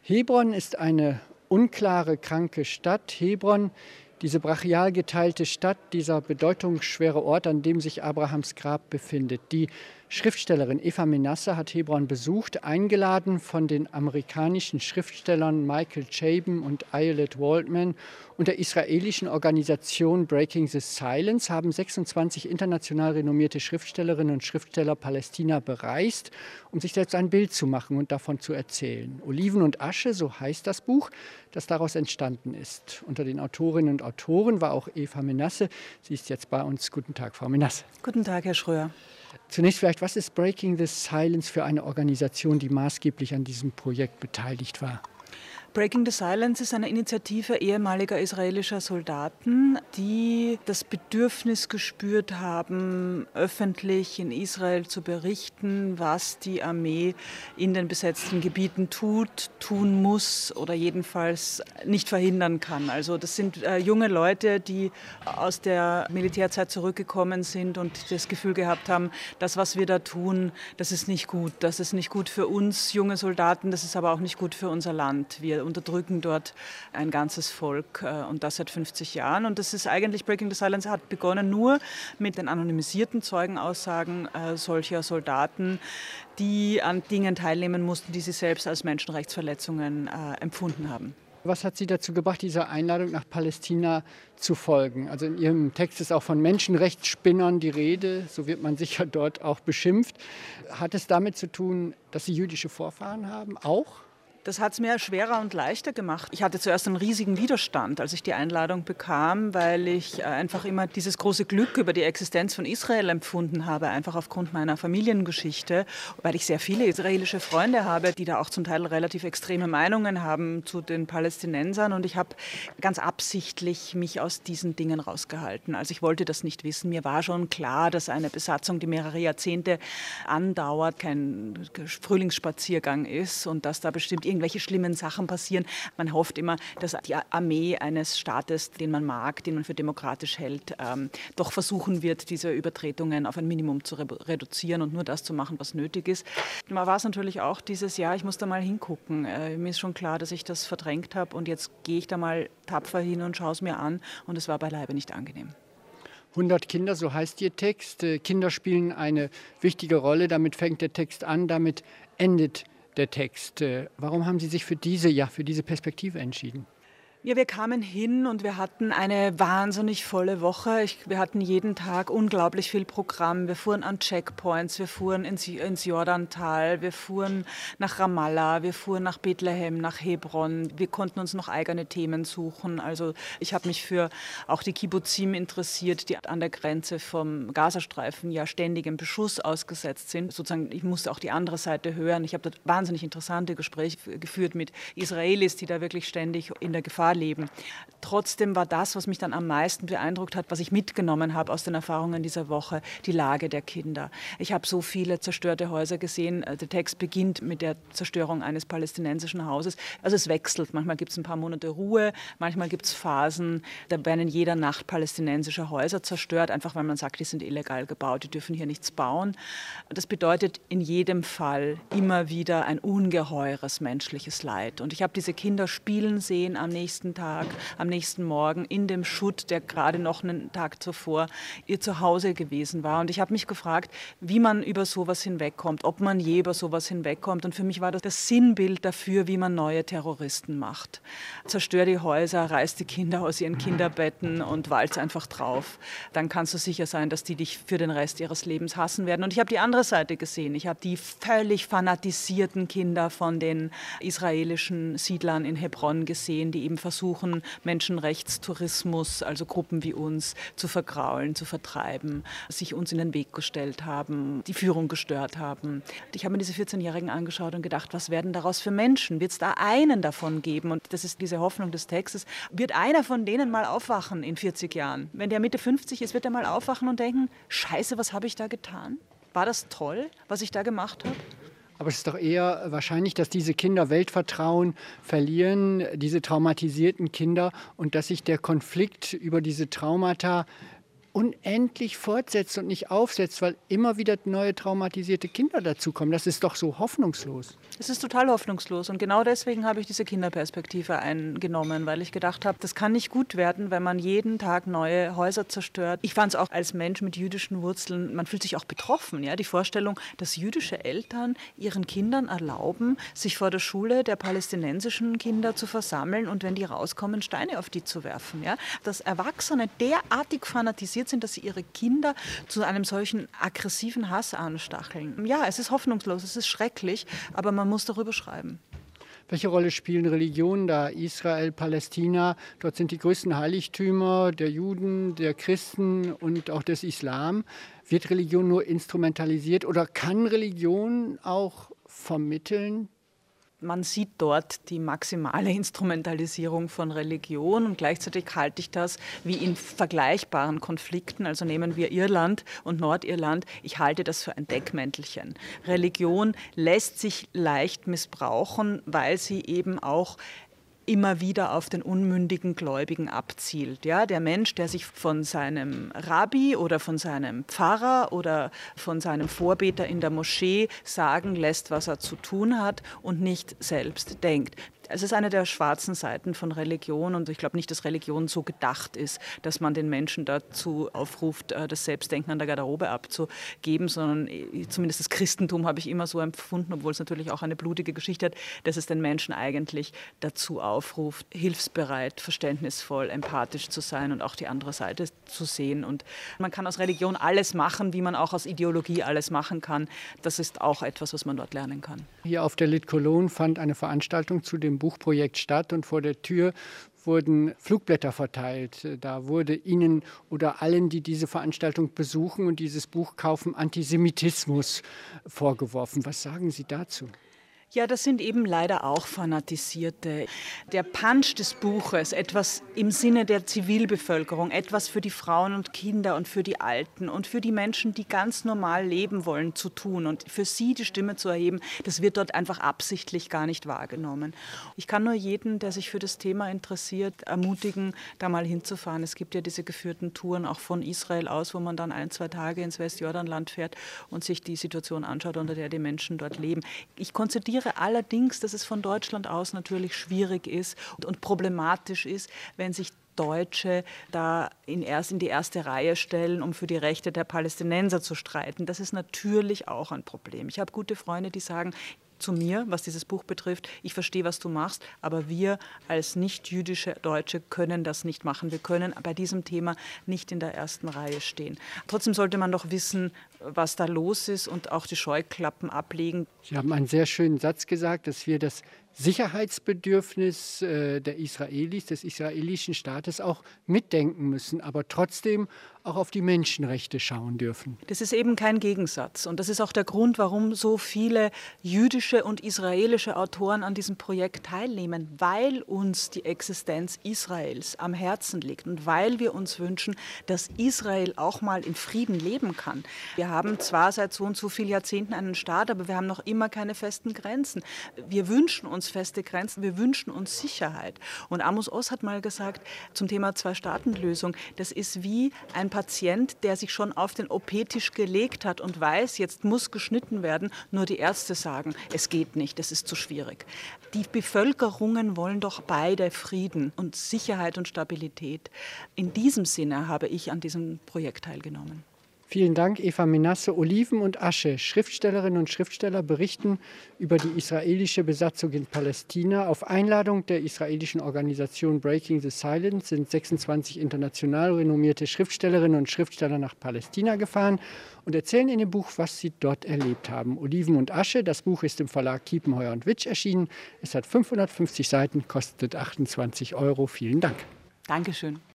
Hebron ist eine unklare, kranke Stadt. Hebron, diese brachial geteilte Stadt, dieser bedeutungsschwere Ort, an dem sich Abrahams Grab befindet. Die Schriftstellerin Eva Menasse hat Hebron besucht, eingeladen von den amerikanischen Schriftstellern Michael Chabon und Ayelet Waldman und der israelischen Organisation Breaking the Silence haben 26 international renommierte Schriftstellerinnen und Schriftsteller Palästina bereist, um sich selbst ein Bild zu machen und davon zu erzählen. Oliven und Asche, so heißt das Buch, das daraus entstanden ist. Unter den Autorinnen und Autoren war auch Eva Menasse. Sie ist jetzt bei uns. Guten Tag, Frau Menasse. Guten Tag, Herr Schröer. Zunächst vielleicht, was ist Breaking the Silence für eine Organisation, die maßgeblich an diesem Projekt beteiligt war? Breaking the Silence ist eine Initiative ehemaliger israelischer Soldaten, die das Bedürfnis gespürt haben, öffentlich in Israel zu berichten, was die Armee in den besetzten Gebieten tun muss oder jedenfalls nicht verhindern kann. Also das sind junge Leute, die aus der Militärzeit zurückgekommen sind und das Gefühl gehabt haben, das, was wir da tun, das ist nicht gut. Das ist nicht gut für uns junge Soldaten, das ist aber auch nicht gut für unser Land. Wir unterdrücken dort ein ganzes Volk und das seit 50 Jahren. Und das ist eigentlich, Breaking the Silence hat begonnen nur mit den anonymisierten Zeugenaussagen solcher Soldaten, die an Dingen teilnehmen mussten, die sie selbst als Menschenrechtsverletzungen empfunden haben. Was hat Sie dazu gebracht, dieser Einladung nach Palästina zu folgen? Also in Ihrem Text ist auch von Menschenrechtsspinnern die Rede, so wird man sicher dort auch beschimpft. Hat es damit zu tun, dass Sie jüdische Vorfahren haben, auch? Das hat es mir schwerer und leichter gemacht. Ich hatte zuerst einen riesigen Widerstand, als ich die Einladung bekam, weil ich einfach immer dieses große Glück über die Existenz von Israel empfunden habe, einfach aufgrund meiner Familiengeschichte, weil ich sehr viele israelische Freunde habe, die da auch zum Teil relativ extreme Meinungen haben zu den Palästinensern. Und ich habe ganz absichtlich mich aus diesen Dingen rausgehalten. Also ich wollte das nicht wissen. Mir war schon klar, dass eine Besatzung, die mehrere Jahrzehnte andauert, kein Frühlingsspaziergang ist und dass da bestimmt irgendwelche schlimmen Sachen passieren. Man hofft immer, dass die Armee eines Staates, den man mag, den man für demokratisch hält, doch versuchen wird, diese Übertretungen auf ein Minimum zu reduzieren und nur das zu machen, was nötig ist. Man war es natürlich auch dieses Jahr, ich muss da mal hingucken. Mir ist schon klar, dass ich das verdrängt habe und jetzt gehe ich da mal tapfer hin und schaue es mir an und es war beileibe nicht angenehm. 100 Kinder, so heißt Ihr Text. Kinder spielen eine wichtige Rolle. Damit fängt der Text an, damit endet der Text. Warum haben Sie sich für diese Perspektive entschieden? Ja, wir kamen hin und wir hatten eine wahnsinnig volle Woche. Wir hatten jeden Tag unglaublich viel Programm. Wir fuhren an Checkpoints, wir fuhren ins Jordantal, wir fuhren nach Ramallah, wir fuhren nach Bethlehem, nach Hebron. Wir konnten uns noch eigene Themen suchen. Also ich habe mich für auch die Kibbuzim interessiert, die an der Grenze vom Gazastreifen ja ständig im Beschuss ausgesetzt sind. Sozusagen, ich musste auch die andere Seite hören. Ich habe dort wahnsinnig interessante Gespräche geführt mit Israelis, die da wirklich ständig in der Gefahr leben. Trotzdem war das, was mich dann am meisten beeindruckt hat, was ich mitgenommen habe aus den Erfahrungen dieser Woche, die Lage der Kinder. Ich habe so viele zerstörte Häuser gesehen. Der Text beginnt mit der Zerstörung eines palästinensischen Hauses. Also es wechselt. Manchmal gibt es ein paar Monate Ruhe, manchmal gibt es Phasen, da werden in jeder Nacht palästinensische Häuser zerstört, einfach weil man sagt, die sind illegal gebaut, die dürfen hier nichts bauen. Das bedeutet in jedem Fall immer wieder ein ungeheures menschliches Leid. Und ich habe diese Kinder spielen sehen am nächsten Tag, am nächsten Morgen in dem Schutt, der gerade noch einen Tag zuvor ihr Zuhause gewesen war. Und ich habe mich gefragt, wie man über sowas hinwegkommt, ob man je über sowas hinwegkommt. Und für mich war das Sinnbild dafür, wie man neue Terroristen macht. Zerstör die Häuser, reiß die Kinder aus ihren Kinderbetten und walz einfach drauf. Dann kannst du sicher sein, dass die dich für den Rest ihres Lebens hassen werden. Und ich habe die andere Seite gesehen. Ich habe die völlig fanatisierten Kinder von den israelischen Siedlern in Hebron gesehen, die eben versuchen, Menschenrechtstourismus, also Gruppen wie uns, zu vergraulen, zu vertreiben, sich uns in den Weg gestellt haben, die Führung gestört haben. Ich habe mir diese 14-Jährigen angeschaut und gedacht, was werden daraus für Menschen? Wird es da einen davon geben? Und das ist diese Hoffnung des Textes. Wird einer von denen mal aufwachen in 40 Jahren? Wenn der Mitte 50 ist, wird er mal aufwachen und denken, Scheiße, was habe ich da getan? War das toll, was ich da gemacht habe? Aber es ist doch eher wahrscheinlich, dass diese Kinder Weltvertrauen verlieren, diese traumatisierten Kinder, und dass sich der Konflikt über diese Traumata unendlich fortsetzt und nicht aufsetzt, weil immer wieder neue traumatisierte Kinder dazukommen. Das ist doch so hoffnungslos. Es ist total hoffnungslos und genau deswegen habe ich diese Kinderperspektive eingenommen, weil ich gedacht habe, das kann nicht gut werden, wenn man jeden Tag neue Häuser zerstört. Ich fand es auch als Mensch mit jüdischen Wurzeln, man fühlt sich auch betroffen. Ja? Die Vorstellung, dass jüdische Eltern ihren Kindern erlauben, sich vor der Schule der palästinensischen Kinder zu versammeln und wenn die rauskommen, Steine auf die zu werfen. Ja? Dass Erwachsene derartig fanatisiert sind, dass sie ihre Kinder zu einem solchen aggressiven Hass anstacheln. Ja, es ist hoffnungslos, es ist schrecklich, aber man muss darüber schreiben. Welche Rolle spielen Religionen da? Israel, Palästina, dort sind die größten Heiligtümer der Juden, der Christen und auch des Islam. Wird Religion nur instrumentalisiert oder kann Religion auch vermitteln? Man sieht dort die maximale Instrumentalisierung von Religion und gleichzeitig halte ich das wie in vergleichbaren Konflikten, also nehmen wir Irland und Nordirland, ich halte das für ein Deckmäntelchen. Religion lässt sich leicht missbrauchen, weil sie eben auch immer wieder auf den unmündigen Gläubigen abzielt. Ja, der Mensch, der sich von seinem Rabbi oder von seinem Pfarrer oder von seinem Vorbeter in der Moschee sagen lässt, was er zu tun hat und nicht selbst denkt. Es ist eine der schwarzen Seiten von Religion und ich glaube nicht, dass Religion so gedacht ist, dass man den Menschen dazu aufruft, das Selbstdenken an der Garderobe abzugeben, sondern zumindest das Christentum habe ich immer so empfunden, obwohl es natürlich auch eine blutige Geschichte hat, dass es den Menschen eigentlich dazu aufruft, hilfsbereit, verständnisvoll, empathisch zu sein und auch die andere Seite zu sehen. Und man kann aus Religion alles machen, wie man auch aus Ideologie alles machen kann. Das ist auch etwas, was man dort lernen kann. Hier auf der Lit Cologne fand eine Veranstaltung zu dem Buchprojekt statt und vor der Tür wurden Flugblätter verteilt. Da wurde Ihnen oder allen, die diese Veranstaltung besuchen und dieses Buch kaufen, Antisemitismus vorgeworfen. Was sagen Sie dazu? Ja, das sind eben leider auch Fanatisierte. Der Punch des Buches, etwas im Sinne der Zivilbevölkerung, etwas für die Frauen und Kinder und für die Alten und für die Menschen, die ganz normal leben wollen, zu tun und für sie die Stimme zu erheben, das wird dort einfach absichtlich gar nicht wahrgenommen. Ich kann nur jeden, der sich für das Thema interessiert, ermutigen, da mal hinzufahren. Es gibt ja diese geführten Touren auch von Israel aus, wo man dann 1-2 Tage ins Westjordanland fährt und sich die Situation anschaut, unter der die Menschen dort leben. Ich konzertiere allerdings, dass es von Deutschland aus natürlich schwierig ist und problematisch ist, wenn sich Deutsche da in die erste Reihe stellen, um für die Rechte der Palästinenser zu streiten. Das ist natürlich auch ein Problem. Ich habe gute Freunde, die sagen zu mir, was dieses Buch betrifft, ich verstehe, was du machst, aber wir als nicht-jüdische Deutsche können das nicht machen. Wir können bei diesem Thema nicht in der ersten Reihe stehen. Trotzdem sollte man doch wissen, was da los ist und auch die Scheuklappen ablegen. Sie haben einen sehr schönen Satz gesagt, dass wir das Sicherheitsbedürfnis der Israelis, des israelischen Staates auch mitdenken müssen, aber trotzdem auch auf die Menschenrechte schauen dürfen. Das ist eben kein Gegensatz und das ist auch der Grund, warum so viele jüdische und israelische Autoren an diesem Projekt teilnehmen, weil uns die Existenz Israels am Herzen liegt und weil wir uns wünschen, dass Israel auch mal in Frieden leben kann. Wir haben zwar seit so und so vielen Jahrzehnten einen Staat, aber wir haben noch immer keine festen Grenzen. Wir wünschen uns feste Grenzen, wir wünschen uns Sicherheit. Und Amos Oz hat mal gesagt zum Thema Zwei-Staaten-Lösung, das ist wie ein Patient, der sich schon auf den OP-Tisch gelegt hat und weiß, jetzt muss geschnitten werden, nur die Ärzte sagen, es geht nicht, es ist zu schwierig. Die Bevölkerungen wollen doch beide Frieden und Sicherheit und Stabilität. In diesem Sinne habe ich an diesem Projekt teilgenommen. Vielen Dank, Eva Menasse. Oliven und Asche. Schriftstellerinnen und Schriftsteller berichten über die israelische Besatzung in Palästina. Auf Einladung der israelischen Organisation Breaking the Silence sind 26 international renommierte Schriftstellerinnen und Schriftsteller nach Palästina gefahren und erzählen in dem Buch, was sie dort erlebt haben. Oliven und Asche, das Buch ist im Verlag Kiepenheuer & Witsch erschienen. Es hat 550 Seiten, kostet 28 €. Vielen Dank. Dankeschön.